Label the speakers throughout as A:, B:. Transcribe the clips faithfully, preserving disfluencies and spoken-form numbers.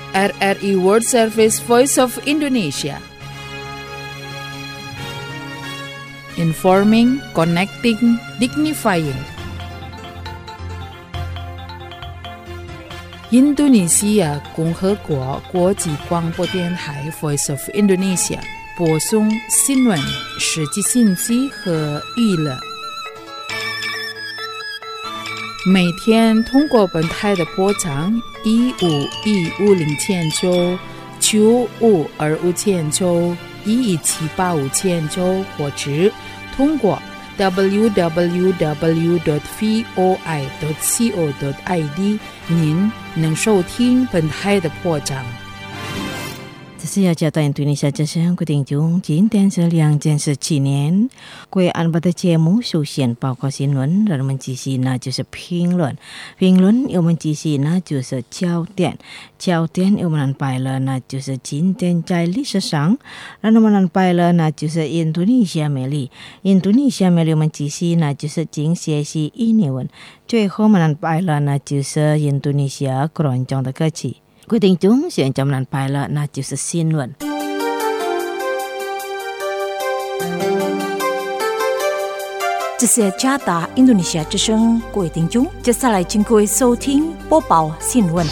A: R R I World Service Voice of Indonesia. Informing, connecting, dignifying.印度尼西亚共和国国际广播电台 Voice of Indonesia 播送新闻、实际信息和娱乐。每天通过本台的波长一五一五零千九、九五二五千九、一一七八五千九，或者通过 double-u double-u double-u dot voi dot co dot i d 您能收听本台的波长。
B: 这是要交代印度尼西亚之声的听众，今天是两千十七年。贵安巴的节目首先包括新闻，然后我们继续呢就是评论，评论我们继续呢就是焦点，焦点我们安排了呢就是今天在历史上，然后我们安排了呢就是印度尼西亚美丽，印度尼西亚美丽我们继续呢就是经学习英文，最后我们安排了呢就是印度尼西亚广场的歌曲。各位听众，现在我们安排了那就是新闻。
C: 这是加达印度尼西亚之声，各位听众，接下来请各位收听播报新闻。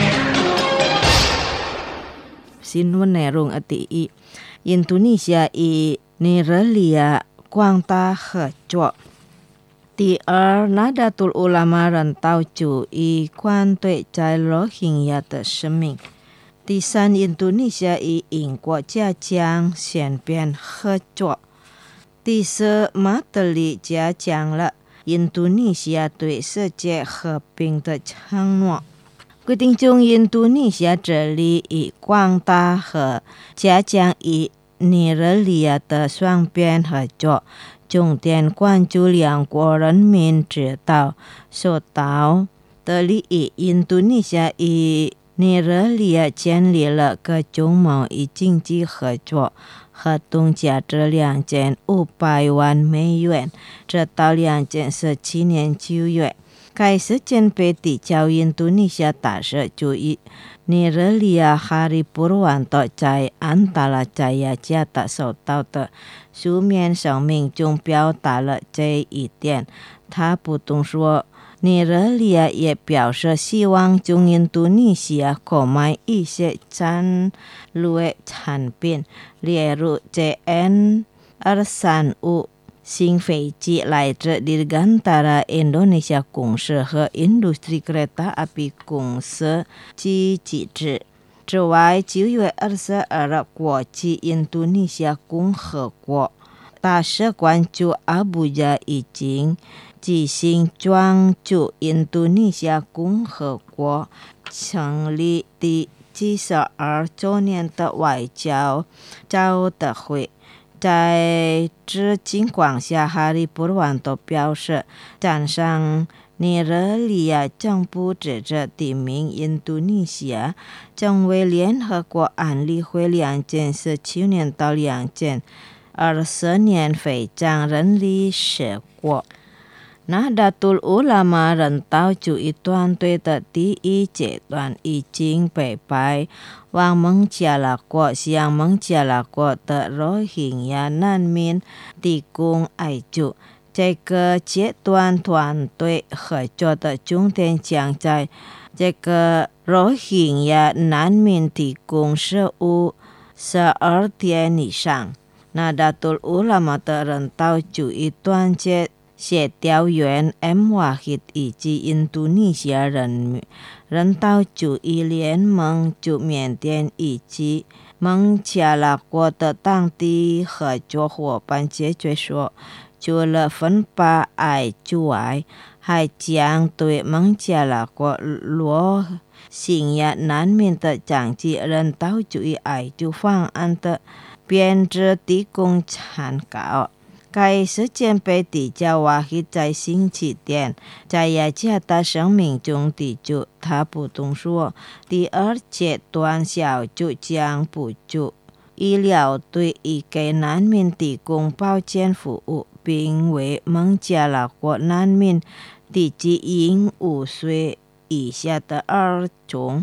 B: 新闻内容第一，印度尼西亚与尼日利亚广大合作。第二，纳达图乌拉玛人道主义反对在罗兴亚的生命。第三，印度尼西亚与英国加强双边合作。第四，马德里加强了印度尼西亚对世界和平的承诺。各位听众，印度尼西亚致力于广大和加强与尼日利亚的双边合作。重点关注两国人民知道受到的利益。印度尼西亚与尼日利亚建立了各种贸易经济合作，合同价值两千五百万美元，直到两千十七年九月。该事件被递交印度尼西亚大使主义尼日利亚哈里普鲁万多在安达拉加亚加达收到的书面声明中表达了这一点。他补充说，尼日利亚也表示希望从印度尼西亚购买一些战略产品，例如 J N 二三五新飞机来自 Dirgantara Indonesia 公司和 Industri Kereta Api 公司及机制。之外，九月二十二日，国际印度尼西亚共和国大使馆驻阿布加已经举行专注印度尼西亚共和国成立第七十二周年的外交招待会。在这情况下，哈里普鲁万多表示赞赏尼日利亚政府支持提名印度尼西亚成为联合国安理会两千十七年到两千二十年非常任理事国。纳达图乌拉玛人道主义团队的第一阶段已经被派往孟加拉国，向孟加拉国的罗兴亚难民提供援助。这个阶段团队合作的重点将在这个罗兴亚难民提供食物十二天以上。纳达图乌拉玛的人道主义团结协调员 M Wahid 以及印度尼西亚人人道主义联盟驻缅甸以及孟加拉国的当地合作伙伴解决说，除了分发援助外，还将对孟加拉国罗兴亚难民的长期人道主义援助方案的编制提供参考。该事件被递交瓦希在星期天在雅加达声明中提出，他补充说，第二阶段小组将补助医疗队以给难民提供保健服务，并为孟加拉国难民提供五岁以下的儿童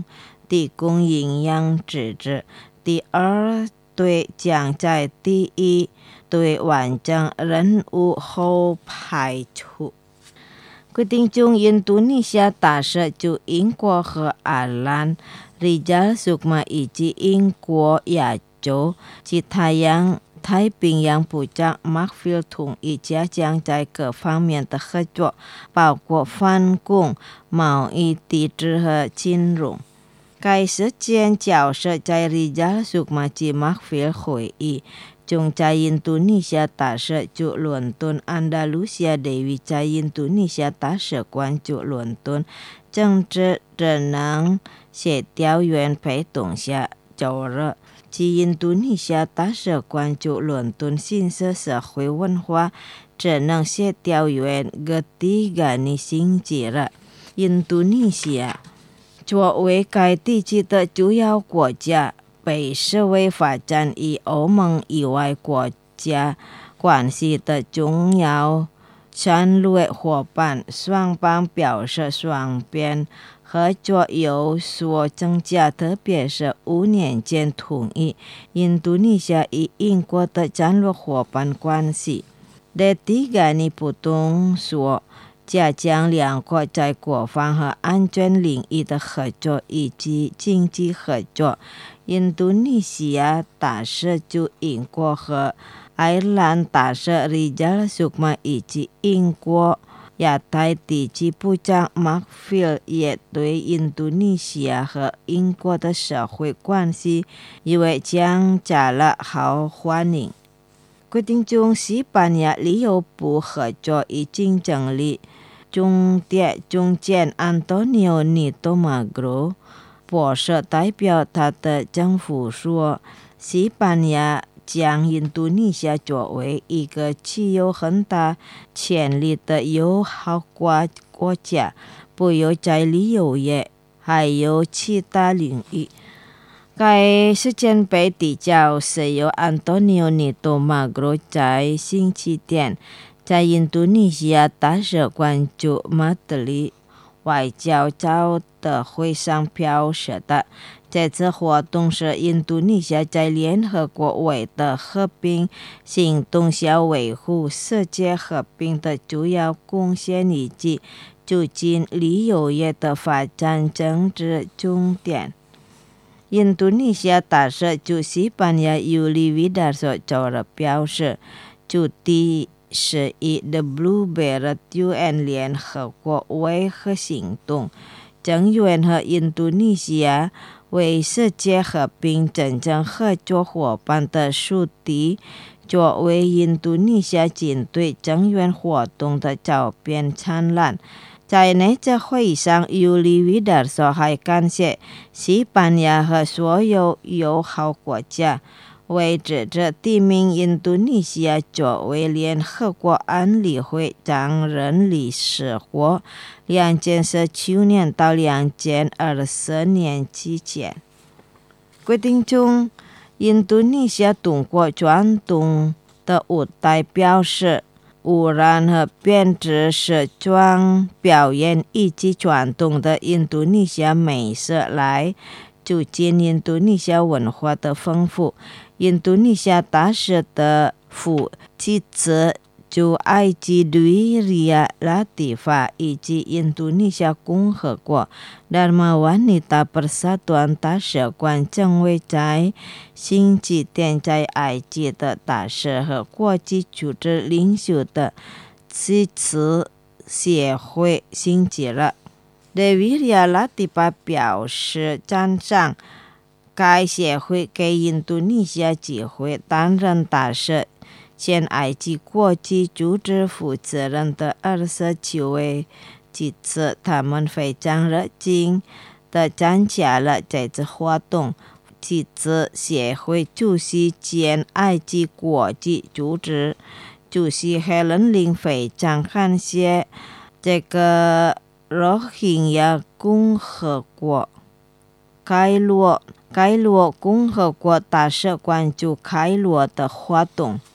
B: 提供营养资质。第二对将在第一对完整任务后排除。决定中，印度尼西亚大使就英国和爱尔兰 Rizal Sukma 以及英国亚洲及太阳太平洋部长 Markfield 同意加强在各方面的合作，包括反恐、贸易、地质和金融。该事件交涉在 Rizal Sukma 及 Markfield 会议中，在印度尼西亚大使就伦敦安达卢西亚地位在印度尼西亚大使馆就伦敦政治职能协调员陪同下，周日及印度尼西亚大使馆就伦敦新社社会文化职能协调员 ketiga 尼星期日，印度尼西亚作为该地区的主要国家，被视为发展与欧盟以外国家关系的重要战略伙伴，双方表示双边合作有所增加，特别是五年间同意印度尼西亚与英国的战略伙伴关系。第第个你不动说加强两国在国防和安全领域的合作以及经济合作。印度尼西亚大使就英国和爱尔兰大使 Rizal Sukma 以及英国亚太地区部长 Markfield 也对印度尼西亚和英国的社会关系以为增加了好欢迎。决定中，西班牙旅游部合作与竞争力总监总监 Antonio Nito Magro 博士代表他的政府说，西班牙将印度尼西亚作为一个具有很大潜力的友好国国家，不仅在旅游业，还有其他领域。该事件被提交是由 Antonio Nito Magro 在星期天在印度尼西亚大使馆就马德里外交照的会上表示的。这次活动是印度尼西亚在联合国为的和平行动下维护世界和平的主要贡献以及促进旅游业的发展政治重点。印度尼西亚大使就西班牙尤里维达索周日表示，主题是以 The Blue Beret U N 联合国维和行动成员和印度尼西亚为世界和平真正合作伙伴的主题，作为印度尼西亚军队成员活动的照片灿烂。在那次会议上，尤里维达索还感谢西班牙和所有友好国家为支持提名印度尼西亚作为联合国安理会常任理事国两千十九年到两千二十年期间。决定中，印度尼西亚通过传统的舞台表示，污染和编织时装表演以及传统的印度尼西亚美食来促进印度尼西亚文化的丰富。印度尼西亚大使的副妻子就埃及吕里亚拉蒂法以及印度尼西亚共和国 Dharma Wanita Persatuan 大使馆成为在星期天在埃及的大使和国际组织领袖的妻子协会星期日。吕里亚拉蒂法表示赞赏该协会给印度尼西亚机会担任大使。前埃及国际组织负责人的二十九位妻子，他们非常热情地参加了这次活动。妻子协会主席兼埃及国际组织主席 Helen Lin 非常感谢这个罗兴亚共和国开罗开罗共和国大使馆就开罗的活动。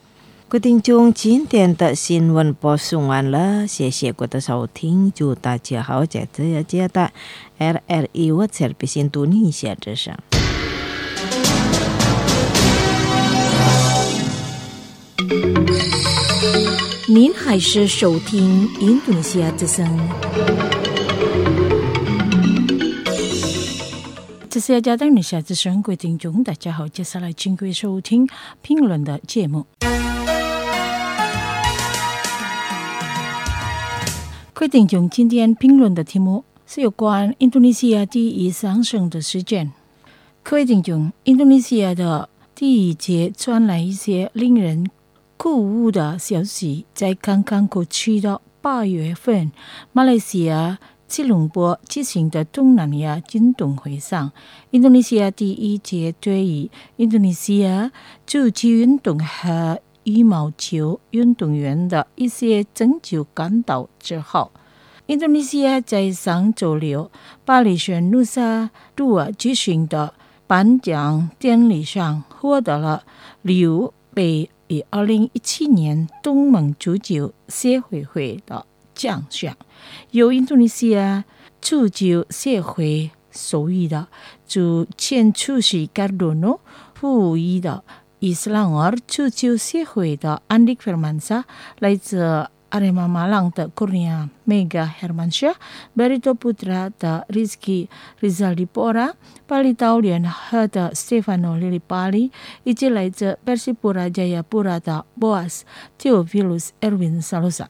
B: 各位听众，今天的新闻播送完了，谢谢各位的收听，祝大家好，在这节的 R R I World Service Indonesia 之上。
C: 您还是收听印度尼西亚之声。这是加当尼西亚之声，各位听众，大家好，接下来请各位收听评论的节目。各位听众，今天评论的题目是有关印度尼西亚第一上升的事件。各位听众，印度尼西亚的第一节传来一些令人鼓舞的消息，在刚刚过去的八月份，马来西亚吉隆坡举行的东南亚运动会上，印度尼西亚第一届对于印度尼西亚足球运动和羽毛球运动员的一些成就感到自豪。印度尼西亚在上周六巴里省努萨杜尔举行的颁奖典礼上获得了六杯于二零一七年东盟足球协会会的奖项，由印度尼西亚足球协会授予的，驻前主席卡多诺赋予的伊斯兰尔足球协会的安迪费尔曼萨，来自阿雷马马朗的库尼亚梅加赫曼沙，巴里多普特拉的 Rizky Rizaldi Pora， 巴里岛联合的 Stefano Lillipali， 以及来自 Persipura Jayapura 的 Boas Theophilus Erwin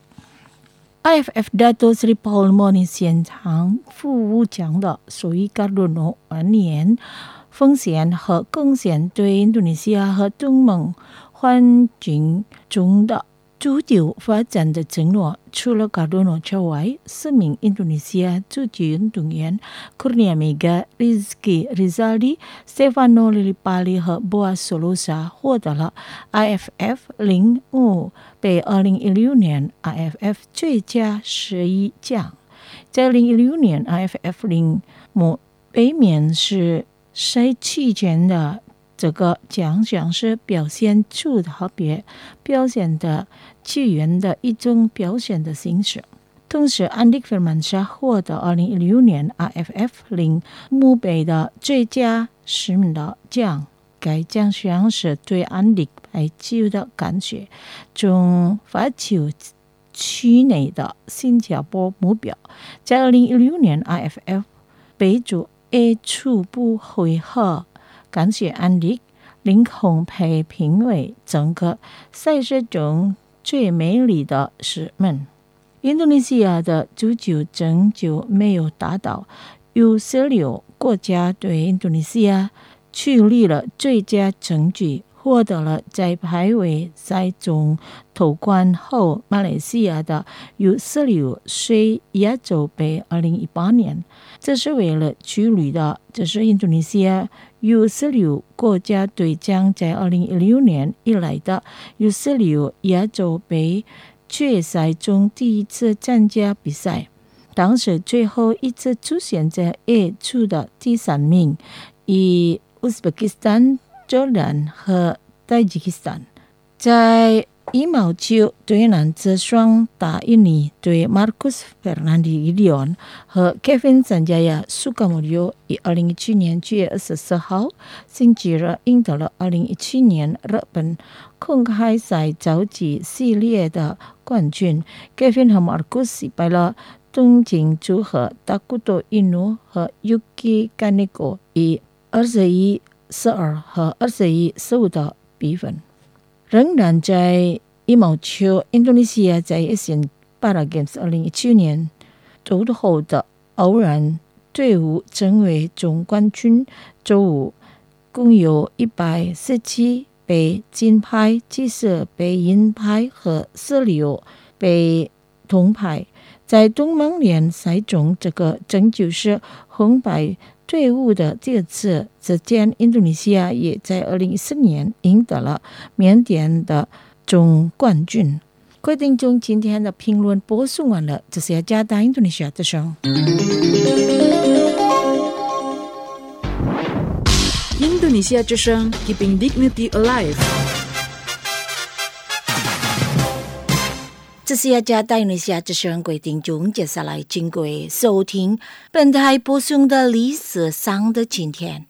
C: Salosa。I F F 大都 Sri Paul Moni 现场服务奖的属于卡多诺晚年奉献和贡献对印度尼西亚和东盟环境中的足球发展的承诺。除了卡多诺之外，四名印度尼西亚足球运动员 Kurnia Mega、Rizky Rizaldi、Stefano Lillipali 和 Boas Solosa 获得了 I F F 零五被二零一六年 I F F 最佳十一奖。在二零一六年 I F F 零五背面是赛期间的这个奖项是表现出特别表现的球员的一种表现的形式。同时，安迪费尔曼沙获得二零一六年 I F F 零五杯的最佳十名的奖。该奖项是对安迪排球的感谢，中发球区内的新加坡目标。在二零一六年 I F F 杯主 A 初步会合，感谢安迪领红被评为整个赛事中最美丽的时刻。印度尼西亚的足球成就没有达到，U十六国家队印度尼西亚取得了最佳成绩，获得了在排位赛中夺冠后马来西亚的 U十六 岁亚洲杯二零一八年。这是为了取得的，这是印度尼西亚 U十六 国家队将在二零一六年以来的 U十六 亚洲杯决赛中第一次参加比赛。当时最后一次出现在 A 组的第三名，以乌兹别克斯坦、佐兰和塔吉克斯坦。在羽毛球对男子双打印尼对 Marcus Fernandi Gideon 和 Kevin Sanjaya Sukamuljo 于二零一七年七月二十四号星期日赢得了二零一七年日本公开赛超级系列的冠军。 Kevin 和 Marcus 击败了东京组合 Takuto Inoue 和 Yuki Kaneko 以二十一比二和二十一比十五的比分。仍然在羽毛球，印度尼西亚在 Asian Para Games 二零一七年夺后的偶然队伍成为总冠军，周五共有一百四十七杯金牌、七十杯银牌和十六杯铜牌。在东盟联赛中，这个成就是红白队伍的第二次。之前印度尼西亚也在二零一四年赢得了缅甸的总冠军。各位听众，今天的评论播送完了，这是要加大印度尼西亚的声。
A: 印度尼西亚之声 Keeping Dignity Alive。
C: 这是要加带你下这声规定中，接下来经过收听本台播送的历史上的今天，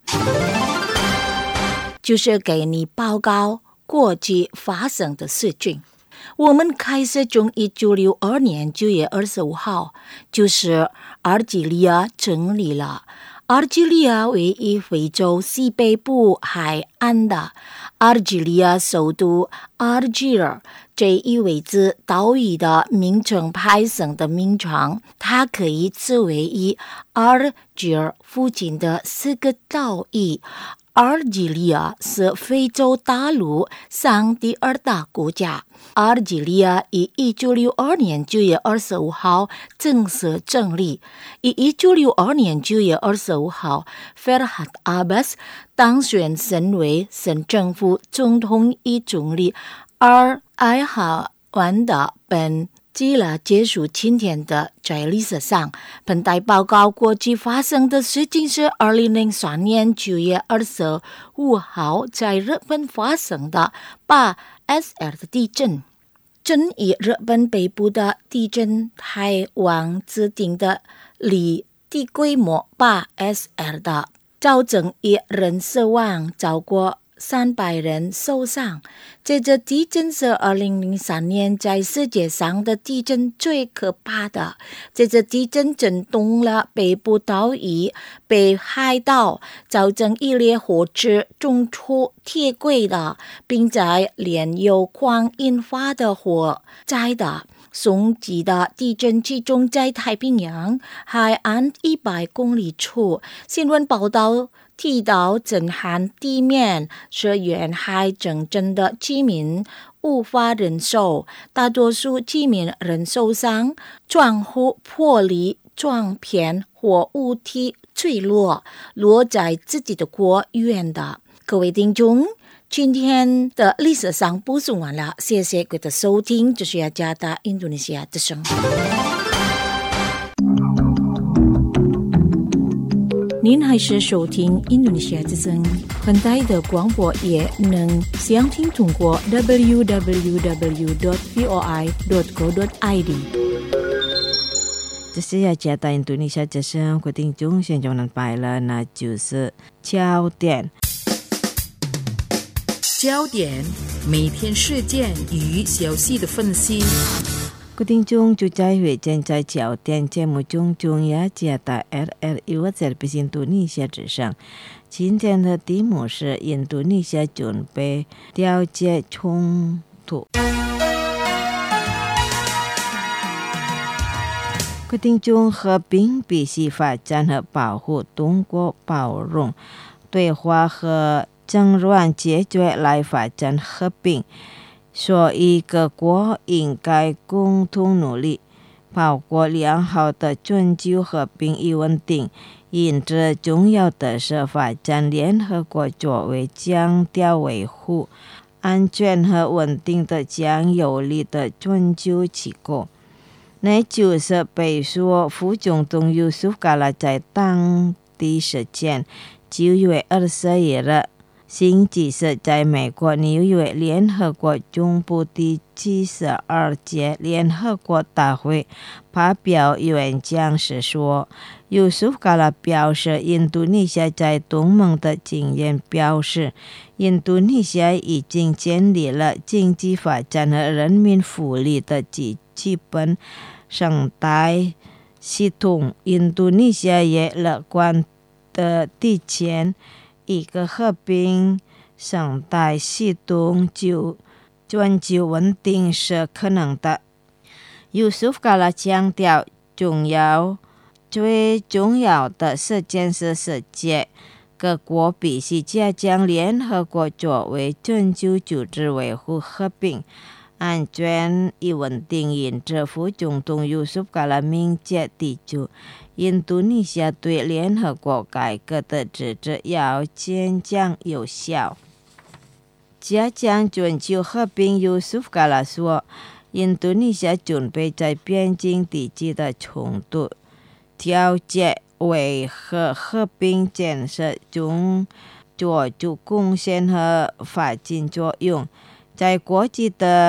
C: 就是给你报告过去发生的事情。我们开始从一九六二年九月二十五号，就是阿尔及利亚成立了。阿尔及利亚位于非洲西北部海岸的阿尔及利亚首都阿尔及尔，这意味着岛屿的名称派生的名称，它可以指为以阿尔及尔附近的四个岛屿。阿尔及利亚是非洲大陆上第二大国家。阿尔及利亚于一九六二年九月二十五号正式成立。于一九六二年九月二十五号，费尔哈特·阿巴斯当选成为省政府总统与总理，而艾哈万的本记了结束今天的在历史上，本台报告过去发生的事情是二零零三年九月二十五号在日本发生的八 S L 的地震。正以日本北部的地震台湾指定的里地规模八 S L 的，造成一人死亡，超过三百人受伤。这次地震是二零零三年在世界上的地震最可怕的。这次地震震动了北部岛屿北海道，造成一列火车冲出铁轨的，并在炼油矿引发的火灾的。松吉的地震集中在太平洋海岸一百公里处。新闻报道提到震撼地面是沿海整震的居民无法忍受，大多数居民人受伤，窗户破裂、撞片或物体坠落，落在自己的国院的。各位听众，今天的历史上播送完了，谢谢各位的收听，这是雅加达印度尼西亚之声。您还是收听印度尼西亚之声，本台的广播也能详听通过 double-u double-u double-u dot voi dot co dot i d。
B: 这是雅加达印度尼西亚之声，各位听众现在能拜了，那就是焦点。
A: 焦点，每天事件与消息的分析。
B: 各位听众，就在会见在焦点节目中，中雅加达 R L U 在印度尼西亚之声。今天的题目是印度尼西亚准备调解冲突。各位听众，和平必须发展和保护，通过包容、对话和争论解决来发展和平。所以各国应该共同努力，包括良好的追求和平与稳定。因此重要的是发展联合国作为强调维护安全和稳定的将有力的追求机构。那就是被说副总统尤苏卡拉在当地时间九月二十一日星期四在美国纽约联合国总部第七十二届联合国大会发表演讲时说，尤苏卡拉表示，印度尼西亚在东盟的经验表示，印度尼西亚已经建立了经济发展和人民福利的基本生态系统。印度尼西亚也乐观的提前一个和平生态系统就追求稳定是可能的。尤苏卡拉强调，重要最重要的事件是世界各国必须加强联合国作为全球组织维护和平、安全与稳定。因此副总统尤苏卡拉明确提出，印度尼西亚对联合国改革的支持要坚强有效。加强追求和平，尤苏卡拉说，印度尼西亚准备在边境地区的冲突调解为和和平建设中做出贡献和发展作用。在国际的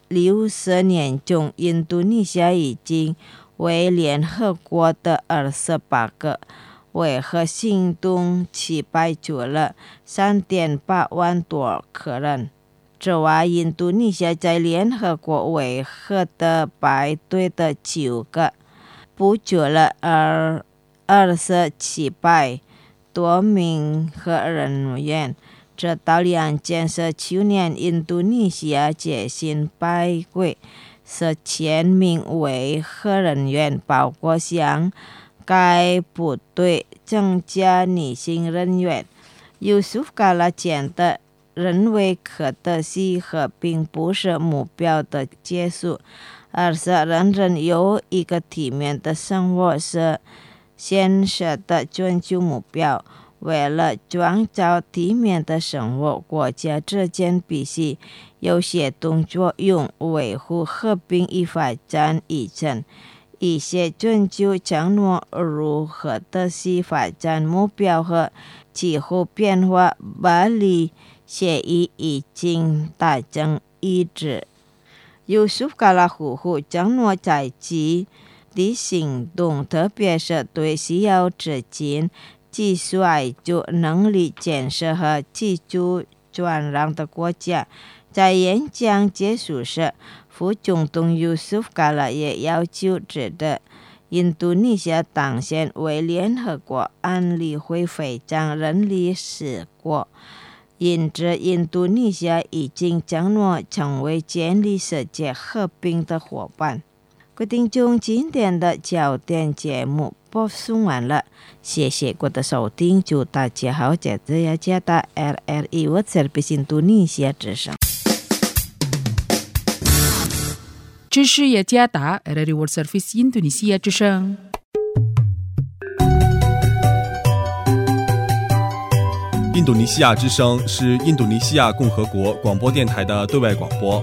B: 六十年中，印度尼西亚已经为联合国的二十八个维和行动击败救了 三点八万多个人。此外，印度尼西亚在联合国维和的排队的九个，补救了二二十七百多名和人员。这到两件事，去年印度尼西亚决心派归四千名维和人员，包括向该部队增加女性人员。Yusuf Kala 讲的认为可德西和并不是目标的结束，而是人人有一个体面的生活是现实的追求目标。为了创造体面的生活，国家之间必须有些动作用维护和平与发展议程。一些追求承诺如何的是发展目标和气候变化巴黎协议已经达成一致。Yusuf Kala呼吁承诺在即的行动，特别是对需要资金、技术研究能力建设和技术转让的国家。在演讲结束时，副总统 Yusuf Kala 也要求指的印度尼西亚当选为联合国安理会非常任理事国，因此印度尼西亚已经承诺成为建立世界和平的伙伴。各位听众，今天的焦点节目播送完了，谢谢各位的收听，祝大家好，这次要加到 R R I World Service 印度尼西亚之声。
A: 这是雅加达 R R I World Service 印度尼西亚之声。
D: 印度尼西亚之声是印度尼西亚共和国广播电台的对外广播。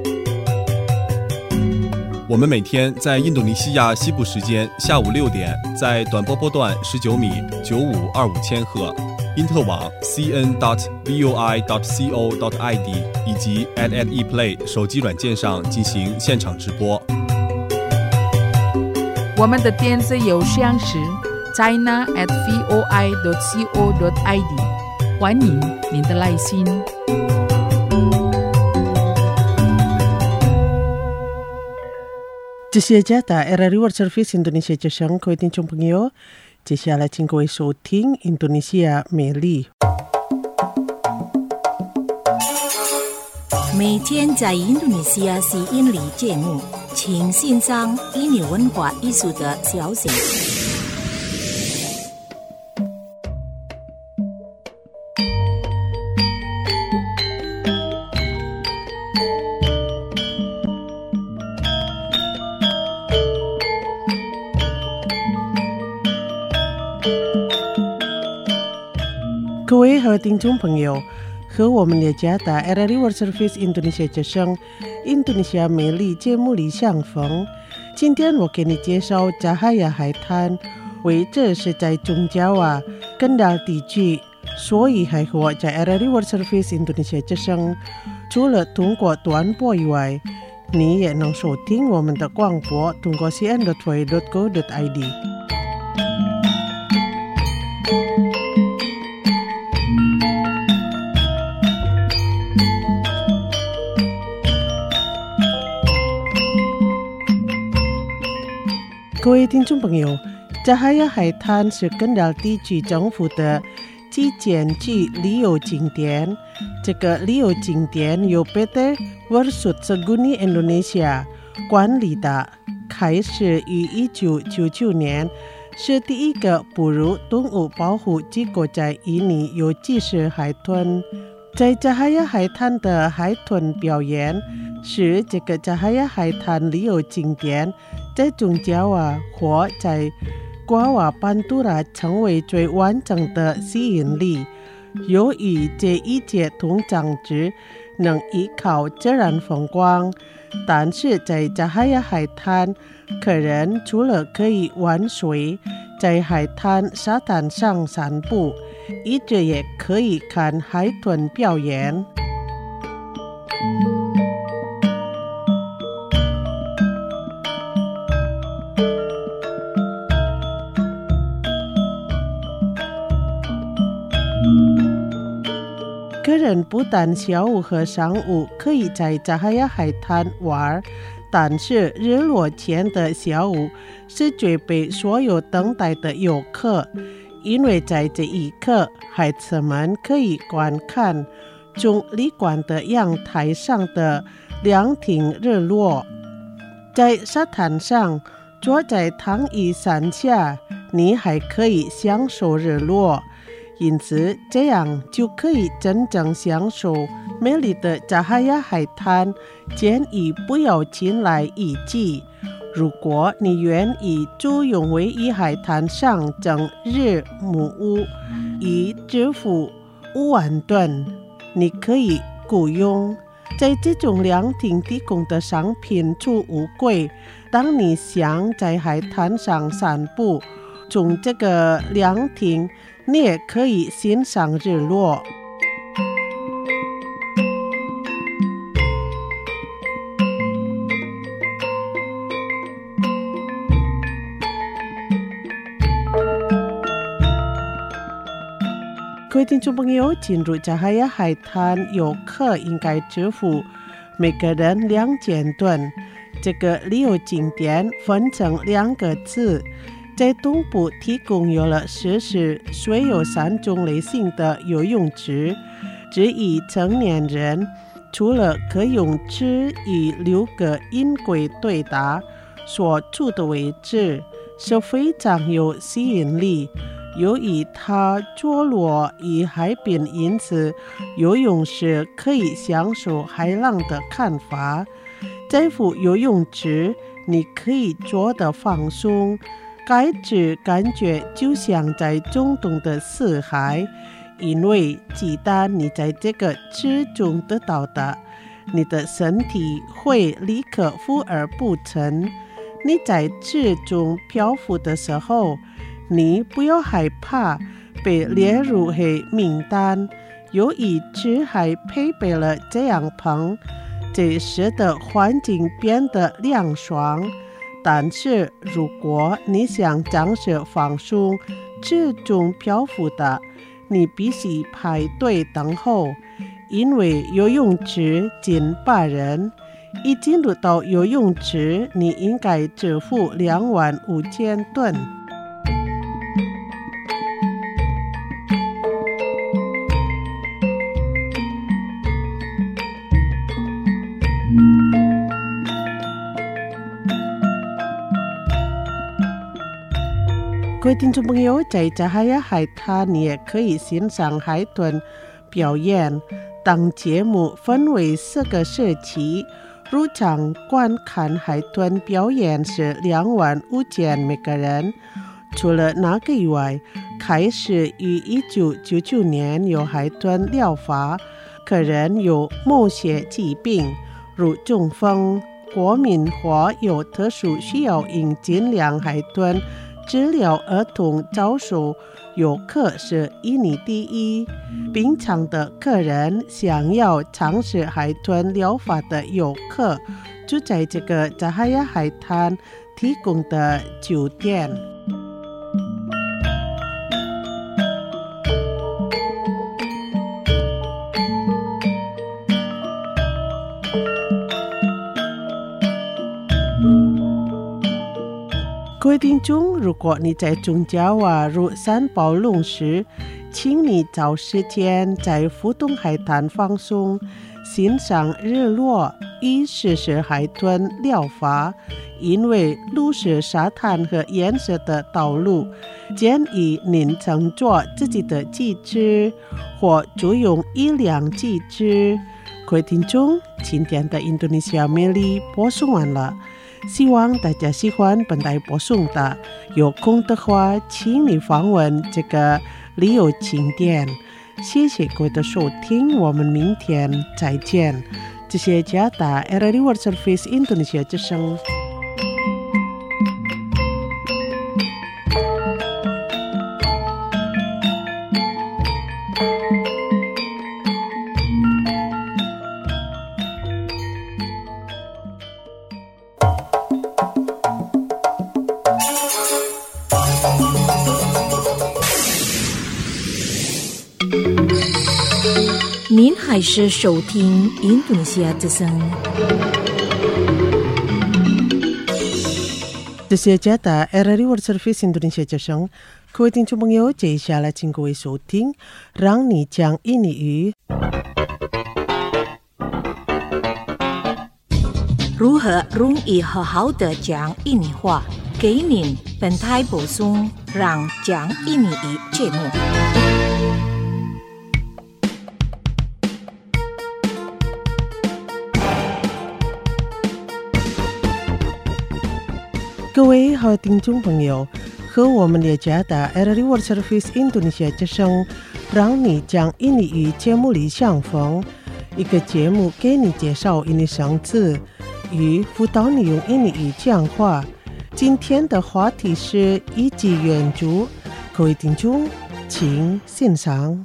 D: 我们每天在印度尼西亚西部时间下午六点，在短波波段十九米九五二五千赫、因特网 c n dot voi dot co dot i d 以及 at at ePlay 手机软件上进行现场直播。
A: 我们的电子邮箱是 china at voi dot co dot i d， 欢迎您的来信。
E: 这是雅加达 R R I World Service 印度尼西亚之声，各位听众朋友，接下来请各位收听印度尼西亚美丽。
C: 每天在印度尼西亚吸引力节目，请欣赏印尼文化艺术的消息。
E: 各位和听众朋友，和我们雅加达 R R I World Service 印度尼西亚之声印度尼西亚美丽节目里相逢。今天我给你介绍加哈亚海滩，为这是在中加瓦根达地区，所以还和在 R R I World Service 印度尼西亚之声除了通过短波以外，你也能收听我们的广播，通过 c n dot voi dot co dot i d。各位听众朋友，加哈亚海滩是根达地区政府的基建及旅游景点。这个旅游景点由 P T Warsut-Seguni Indonesia 管理的，开始于一九九九年，是第一个哺乳动物保护机构在印尼有记事海豚。在加哈亚海滩的海豚表演是这个加哈亚海滩旅游景点在中加瓦或在瓜瓦班杜拉成为最完整的吸引力。由于这一切通常只能依靠自然风光，但是在加哈亚海滩，客人除了可以玩水，在海滩沙滩上散步，一直也可以看海豚表演。 个人不但下午和上午可以在扎哈亚海滩玩，但是日落前的下午是最被所有等待的游客，因为在这一刻，孩子们可以观看从旅馆的阳台上的凉亭日落。在沙滩上，坐在躺椅伞下，你还可以享受日落，因此这样就可以真正享受美丽的扎哈亚海滩，建议不要进来遗迹。如果你愿意租用位于海滩上整日木屋，以支付五万吨，你可以雇佣。在这种凉亭提供的商品储物柜，当你想在海滩上散步，从这个凉亭你也可以欣赏日落。各位听众朋友，进入扎哈亚海滩，游客应该支付每个人两千吨。这个旅游景点分成两个次，在东部提供游乐设施，虽有三种类型的游泳池，只以成年人，除了可泳池与六个音轨对答所处的位置是非常有吸引力。由于它坐落于海边，因此游泳时可以享受海浪的看法。在乎游泳池，你可以坐得放松，该池感觉就像在中东的死海，因为鸡蛋你在这个池中得到的，你的身体会立刻浮而不沉。你在池中漂浮的时候，你不要害怕被列入黑名单，由于池还配备了遮阳棚，这使得环境变得凉爽。但是如果你想暂时放松池中漂浮的，你必须排队等候，因为游泳池近百人。一进入到游泳池，你应该支付两万五千吨。各位听众朋友，在扎哈亚海滩，你也可以欣赏海豚表演。当节目分为四个时期，入场观看海豚表演是两万五千每个人。除了那个以外，开始于一九九九年有海豚疗法，客人有某些疾病，如中风、过敏或有特殊需要，应尽量海豚治疗儿童遭受游客是一年第一。平常的客人想要尝试海豚疗法的游客，住在这个扎哈亚海滩提供的酒店。各位听众，如果你在中加瓦入山宝龙时，请你找时间在浮动海滩放松，欣赏日落，以实施海豚疗法。因为路是沙滩和岩石的道路，建议您乘坐自己的机车或租用一辆机车。各位听众，今天的印度尼西亚美丽播送完了，希望大家喜欢本台播送的。有空的话，请你访问这个旅游景点。谢谢各位的收听，我们明天再见。这是加达 R R I World Service Indonesia 之声。
C: 您还是收听印度尼西亚之声。
E: 这些家的 R R I World Service Indonesia 之声，各位听众朋友，接下来请各位收听，让你讲印尼语。
C: 如何容易好好的讲印尼话？给您本台播送让讲印尼语节目。
E: 各位好听众朋友，和我们的家的 R R I World Service Indonesia 之声，让你讲印尼语节目里相逢，一个节目给你介绍印尼生字与辅导你用印尼语讲话。今天的话题是一级援助，各位听众请欣赏。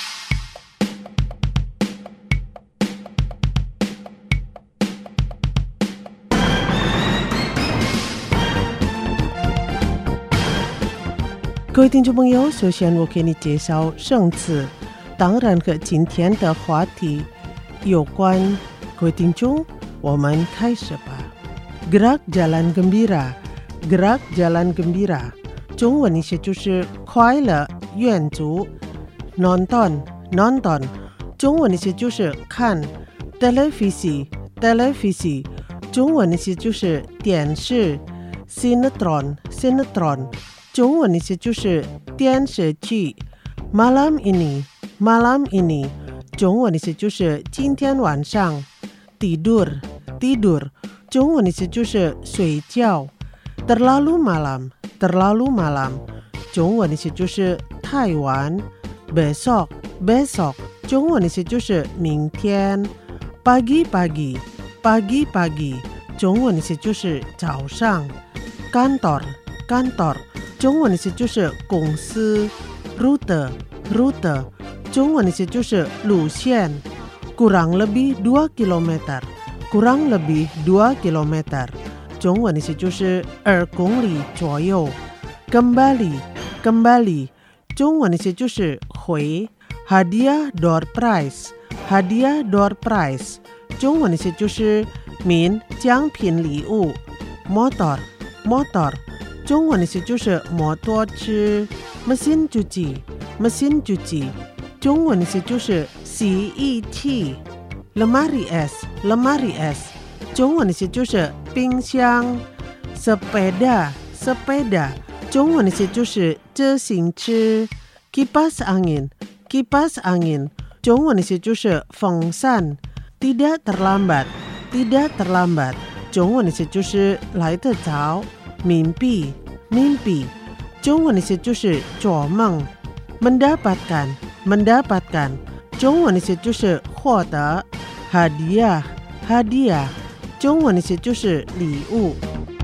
E: 各位听众朋友，首先我给你介绍生词，当然和今天的话题有关。各位听众，我们开始吧。Gerak jalan gembira， Gerak jalan gembira， 中文意思就是快乐远足。Nonton nonton， 中文意思就是看。Televisi televisi， 中文意思就是电视。Sinetron sinetron，中文意思就是电视剧。Malam ini malam ini， 中文意思就是今天晚上。Tidur tidur， 中文意思就是睡觉。Terlalu malam terlalu malam， 中文意思就是太晚。Besok besok， 中文意思就是明天。Pagi pagi pagi pagi， 中文意思就是早上。Kantor kantor，中文意思就是公司。Rute rute， 中文意思就是路线。Kurang lebih dua kilometer， kurang lebih dua kilometer， 中文意思就是二公里左右。Kembali kembali， 中文意思就是回。Hadiah door prize hadiah door prize， 中文意思就是免奖品礼物。Motor motor，中文意思就是摩托车。mesin cuci mesin cuci， 中文意思就是洗衣机。lemari es lemari es， 中文意思就是冰箱。sepeda sepeda， 中文意思就是自行车。kipas angin kipas angin， 中文意思就是风扇。tidak terlambat tidak terlambat， 中文意思就是来得早。mimpi mimpi， 中文意思就是做梦。mendapatkan mendapatkan， 中文意思就是获得。hadiah hadiah， 中文意思就是礼物。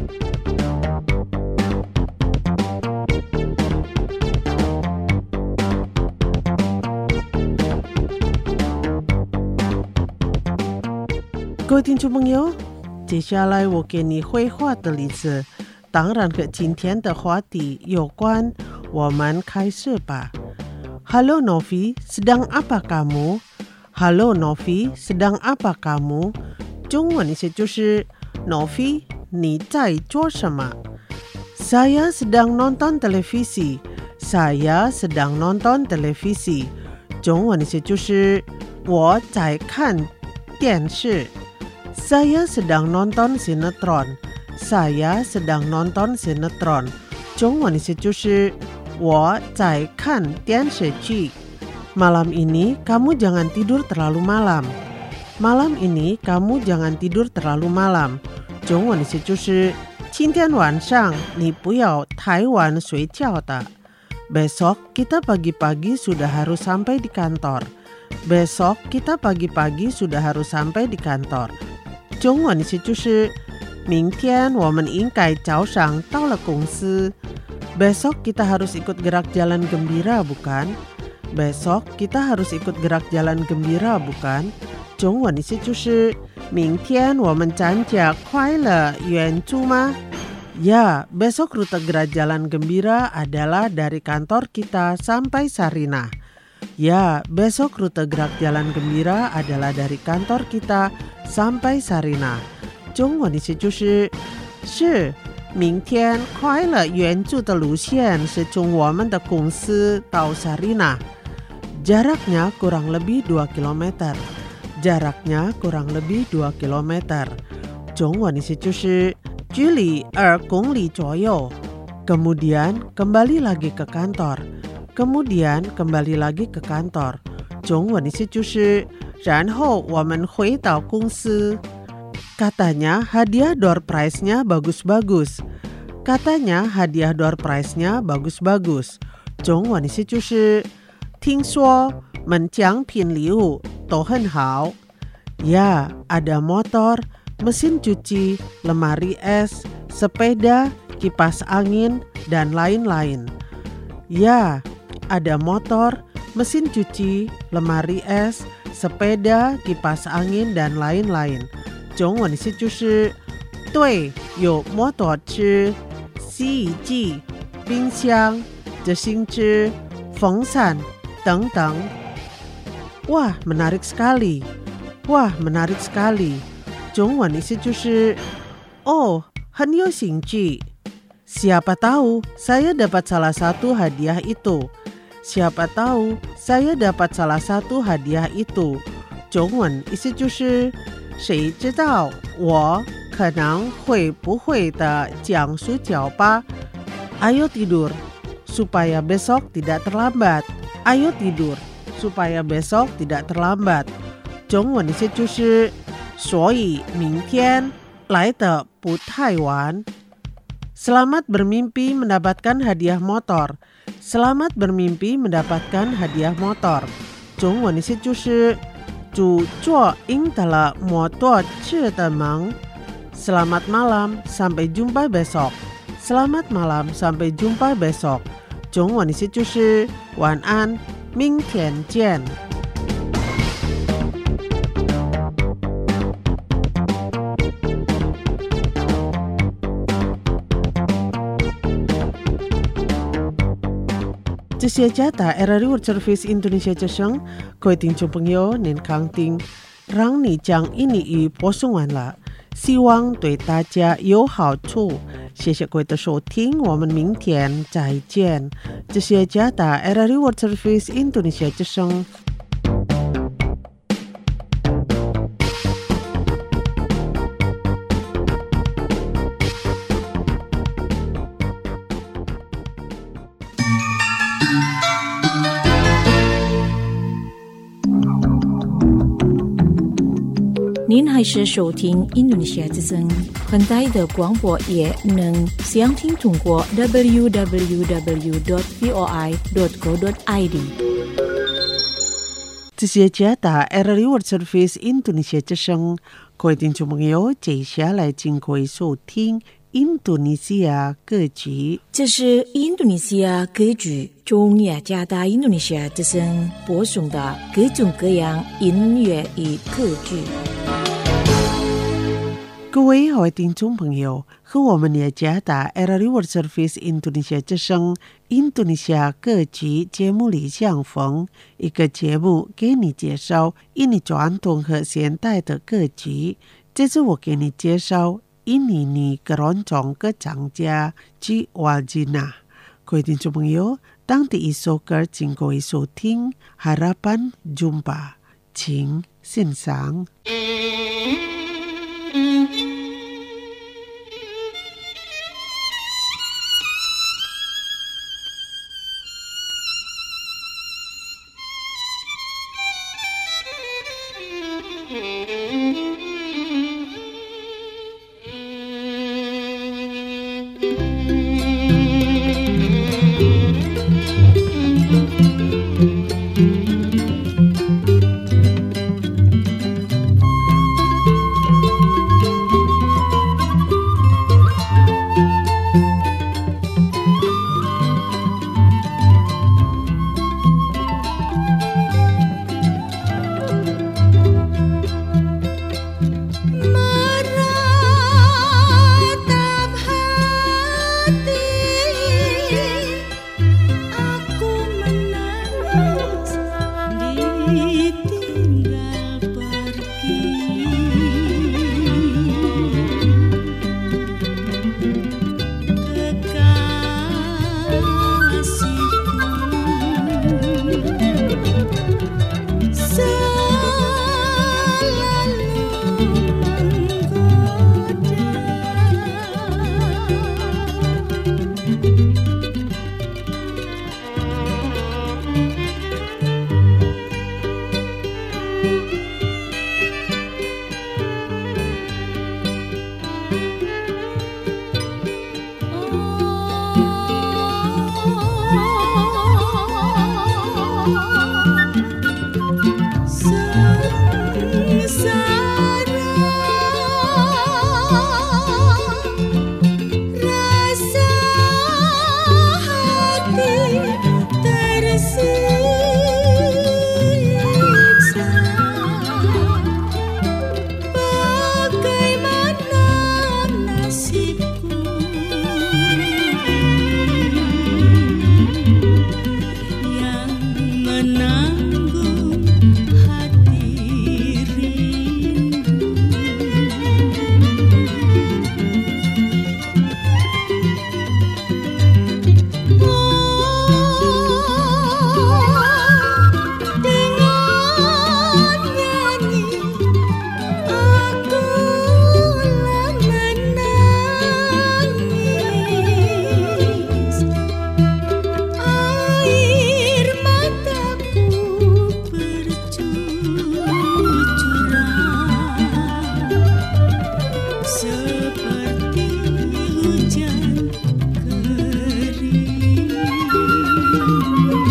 E: 各位听众朋友，接下来我给你绘画的例子，当然和今天的话题有关，我们开始吧。Halo Novi, sedang apa kamu? Halo Novi, sedang apa kamu? 中文意思就是 Novi， 你在做什么？ Saya sedang nonton televisi. Saya sedang nonton televisi. 中文意思就是我在看电视。Saya sedang nonton sinetron. Saya sedang nonton sinetron. 中文意思就是我在看电视剧。Malam ini kamu jangan tidur terlalu malam. Malam ini kamu jangan tidur terlalu malam. 中文意思就是今天晚上你不要太晚睡觉的。Besok kita pagi-pagi sudah harus sampai di kantor. Besok kita pagi-pagi sudah harus sampai di kantor. 中文意思就是明天我们应该早上到了公司。Besok kita harus ikut gerak jalan gembira, bukan? Besok kita harus ikut gerak jalan gembira, bukan? 中文意思就是明天我们参加快乐援助吗？ Ya, besok rute gerak jalan gembira adalah dari kantor kita sampai Sarinah. Ya, besok rute gerak jalan gembira adalah dari kantor kita sampai Sarina. 中文的意思就是是明天快乐援助的路线是从我们的公司到 Sarina. Jaraknya kurang lebih dua kilometer. Jaraknya kurang lebih dua kilometer. 中文的意思就是距离二公里左右. Kemudian kembali lagi ke kantor. Kemudian kembali lagi ke kantor. 中文的意思就是然后我们回到公司. Katanya hadiah door prize-nya bagus-bagus. Katanya hadiah door prize-nya bagus-bagus. 中文的意思就是听说门奖品礼物都很好. Ya, ada motor, mesin cuci, lemari es, sepeda, kipas angin, dan lain-lain. Ya, ada motor, mesin cuci, lemari es, sepeda, kipas angin, dan lain-lain. 中文的意思就是对，有摩托车、洗衣机、冰箱、自行车、风扇等等. Wah, menarik sekali. Wah, menarik sekali. 中文的意思就是哦，很有兴趣. Siapa tahu saya dapat salah satu hadiah itu. Siapa tahu saya dapat salah satu hadiah itu. 中文意思就是谁知道我可能会不会的奖书角吧. Ayo tidur supaya besok tidak terlambat. Ayo tidur supaya besok tidak terlambat. 中文的意思就是所以明天来得不太晚. Selamat bermimpi mendapatkan hadiah motor. Selamat bermimpi mendapatkan hadiah motor. 中文的意思就是祝做赢得了摩托车的梦. Selamat malam, sampai jumpa besok. Selamat malam, sampai jumpa besok. 中文的意思就是晚安，明天见。这些家打 R R I World Service Indonesia 之声，各位听众朋友，您康听，让你将印尼语播送完了，希望对大家有好处。谢谢各位的收听，我们明天再见。这些家打 R R I World Service Indonesia 之声。
C: 您还是收听印度尼西亚之声，很大的广播也能详听通过 double-u double-u double-u dot v o i dot co dot i d。
E: 这些家打 R R I World Service Indonesia 之声，各位听众朋友，接下来请各位收听印度尼西亚歌曲。
C: 这是印度尼西亚歌剧中雅加达印度尼西亚之声播送的各种各样音乐与歌剧。
E: 各位好听众朋友，和我们雅加达 R R I World Service Indonesia 之声印度尼西亚歌曲节目里相逢，一个节目给你介绍印尼传统和现代的歌曲。这次我给你介绍印尼女歌唱歌唱家吉瓦吉娜。各位听众朋友，当第一首歌请各位收听 Harapan Jumpa， 请欣赏。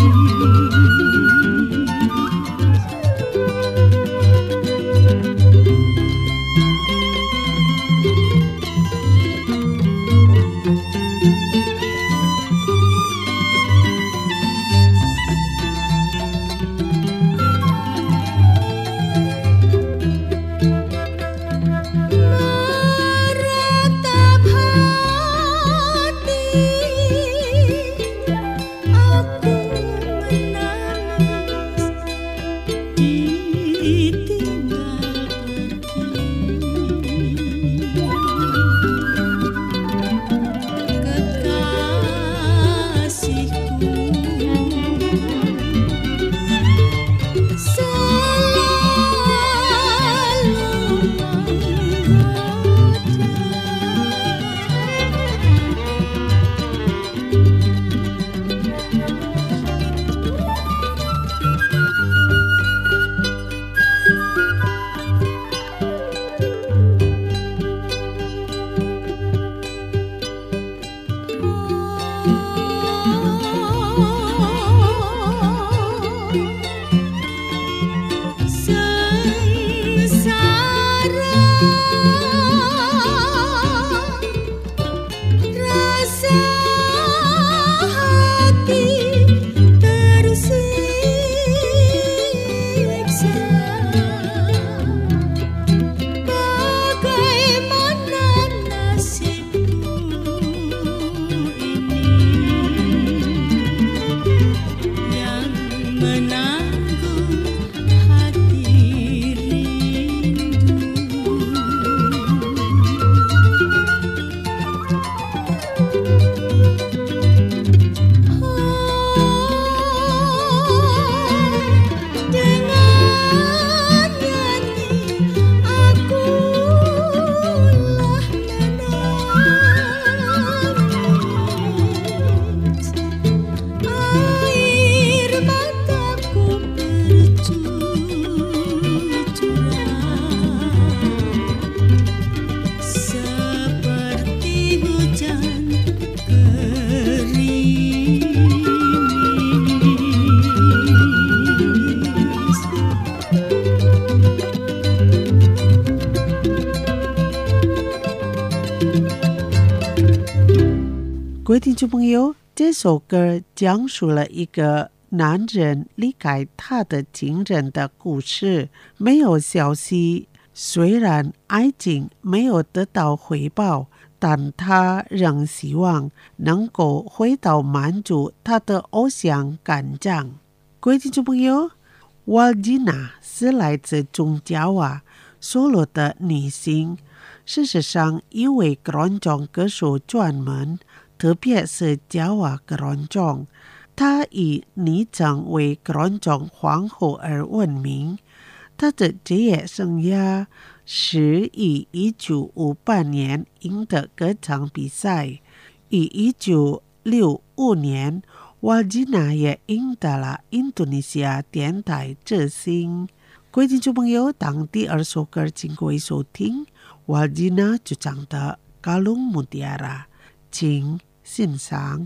E: 各位听众朋友，这首歌讲述了一个男人离开他的情人的故事。没有消息，虽然爱情没有得到回报，但他仍希望能够回到满足他的偶像感情。各位听众朋友，瓦吉娜是来自中加瓦索罗的女性，事实上一位观众歌手专门，特别是加瓦观众，她以昵称为观众皇后而闻名。她的职业生涯是以一九五八年赢得歌唱比赛，以一九六五年瓦吉娜也赢得了印度尼西亚电台之星。各位听众朋友，当第二首歌请各位收听瓦吉娜主唱的《Kalung Mutiara》，请欣赏。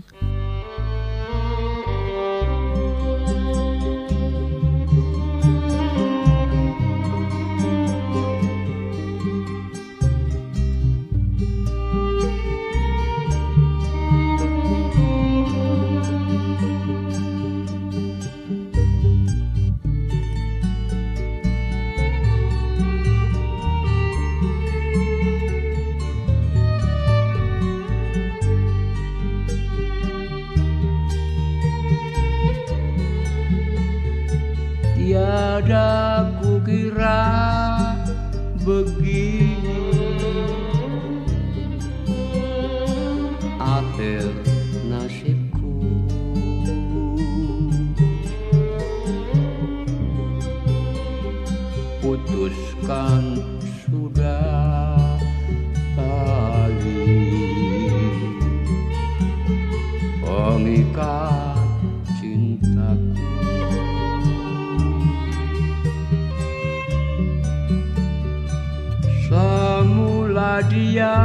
F: Tiada kukira begini akhir nasibku, putuskan sudah tali pengikat cintaku. Semula dia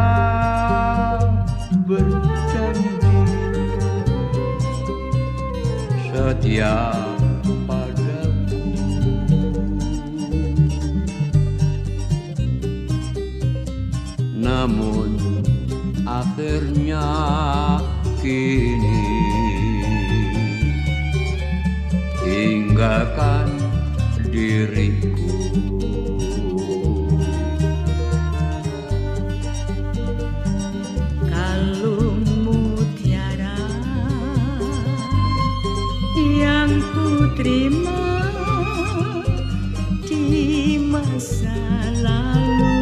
F: berjanji setia padaku. Namun akhirnya kini tinggalkan diriku.
G: Kalung mutiara yang ku terima di masa lalu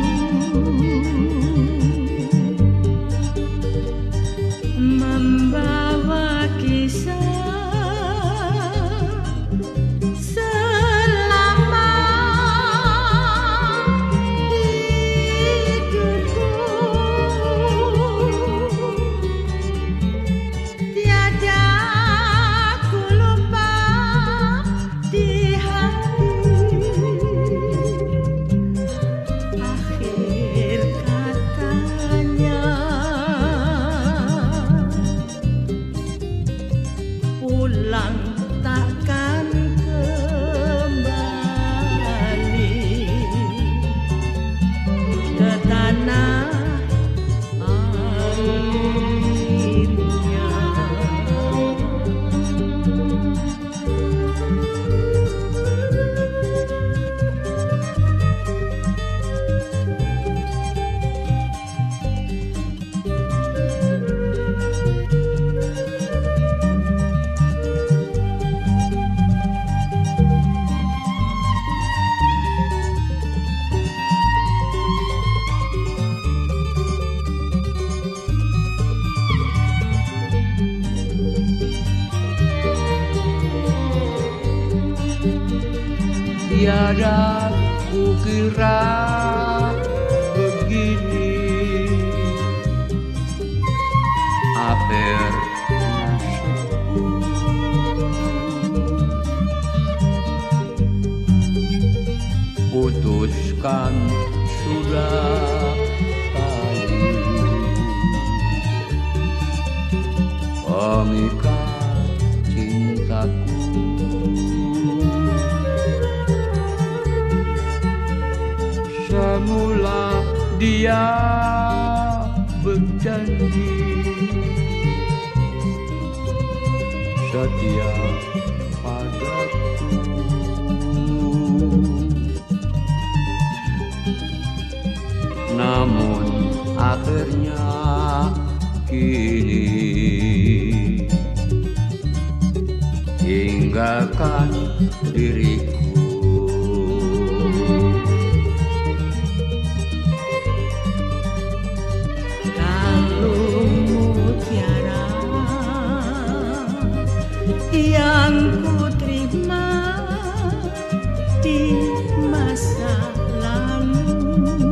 G: membawa kisah selama hidupku. Tiada ku lupa di hati. Akhir katanya, pulang takkan kembali ke tanah airnya.
F: Tiada kukira begini akhir nasibku. Putuskan sudah tadi pengikat cintaku. Semula dia berjanji setia padaku. Namun akhirnya kini tinggalkan diriku.
G: Yang ku terima di masa lalu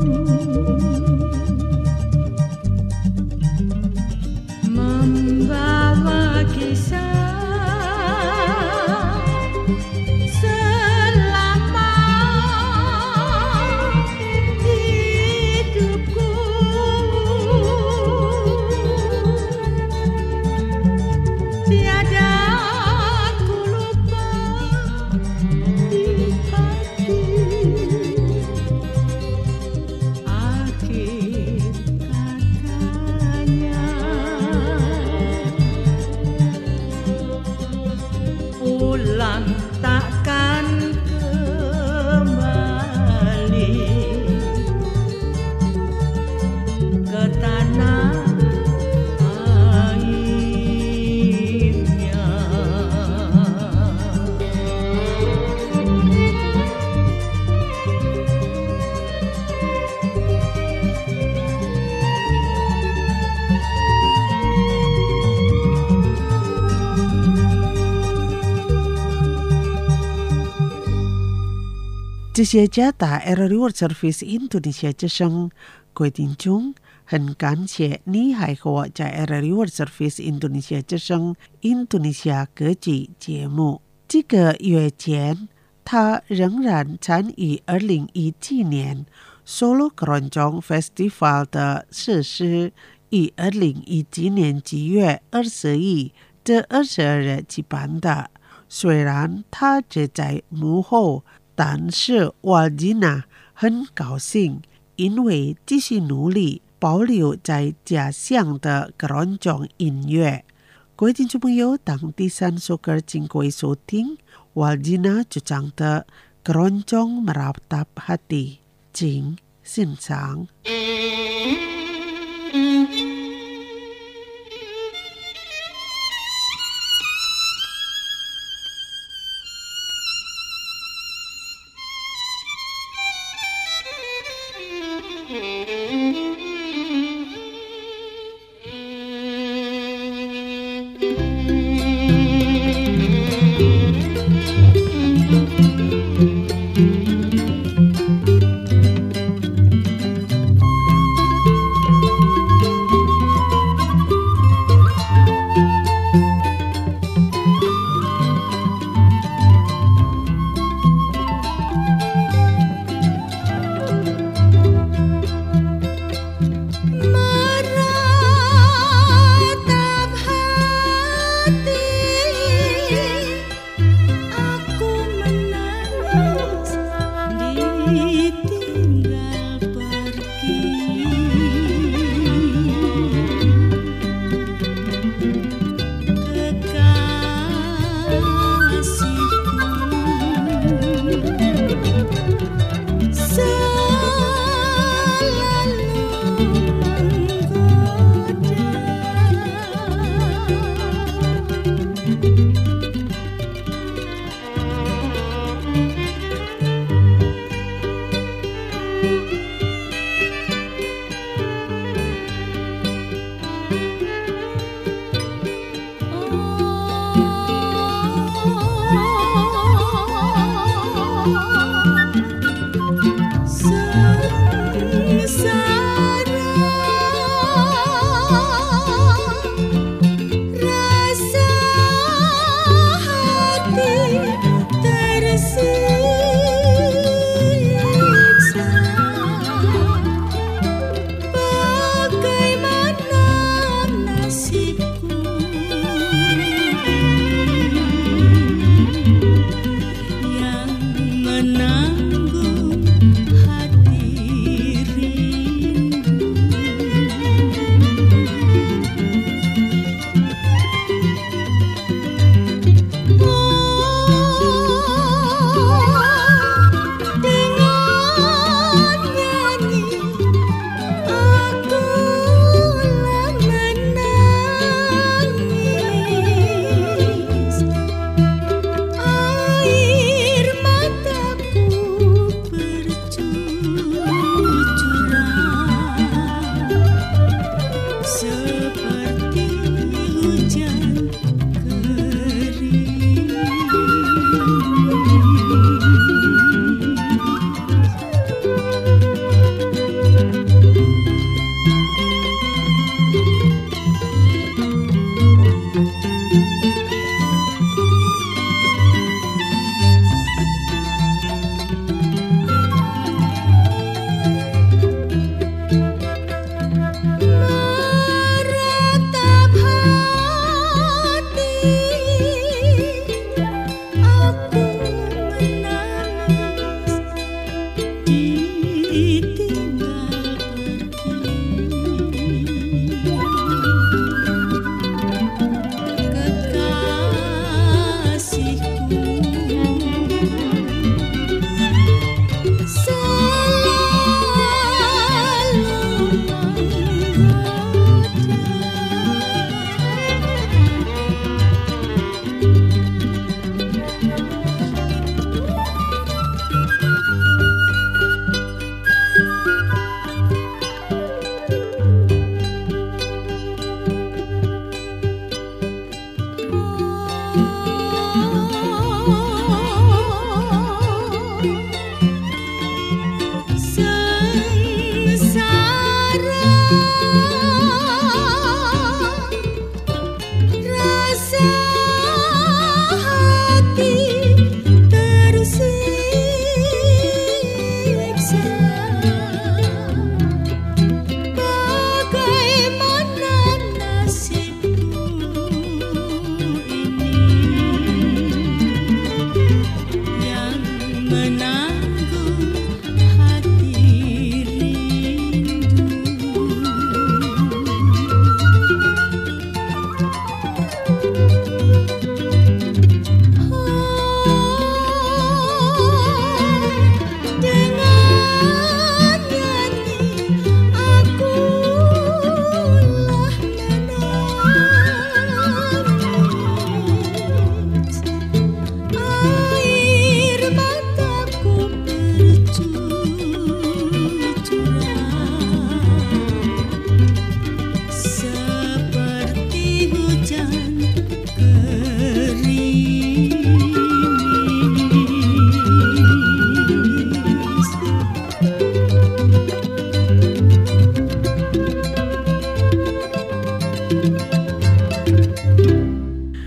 G: membawa kisah selama hidupku. Tiada pulang takkan kembali ke tanah airnya.
E: 这些家打 Air World Service Indonesia 之声，各位听众，很感谢你还和我在 Air World Service Indonesia 之声 Indonesia 歌剧节目。这个月间，他仍然参与二零一七年 Solo Keroncong Festival 的设施，于二零一七年七月二十一至二十二日举办的虽然他只在幕后，但是瓦吉娜很高兴，因为继续努力保留在家乡的各种音乐。各位听众朋友，当第三首歌请各位收听瓦吉娜主唱的《Keroncong Meratap Hati》，请欣赏。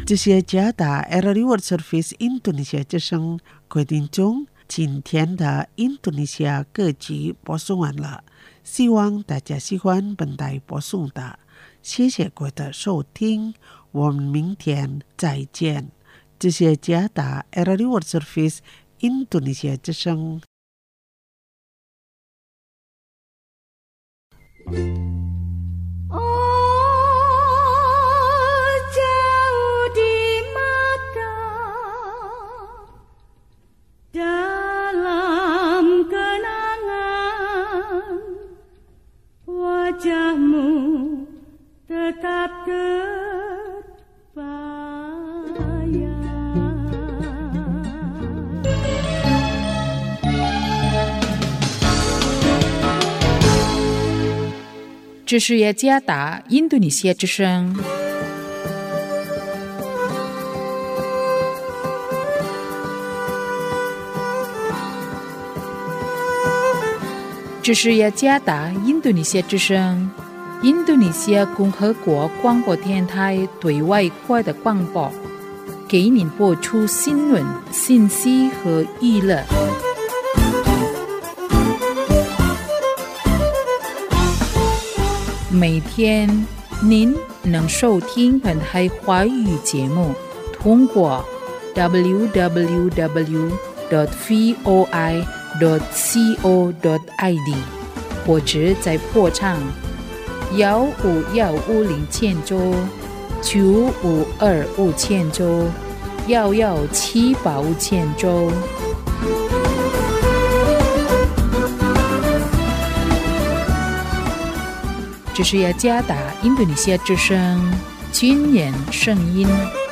E: 这些加大 Area World Service Indonesia 之声规定中，今天的印度尼西亚各级播送完了，希望大家喜欢本台播送的，谢谢各位的收听，我们明天再见。这些加大 Area World Service Indonesia 之声。
G: Dalam kenangan wajahmu tetap terbayang.
A: 这是雅加达印度尼西亚之声。这是雅加达印度尼西亚之声，印度尼西亚共和国广播电台对外扩的广播，给您播出新闻、信息和娱乐。每天您能收听本台华语节目，通过 double-u double-u double-u dot voi dot co dot i d 或者在波长幺五幺五零千周、九五二五千周、幺幺七八五千周。这是雅加达印度尼西亚之声军人声音。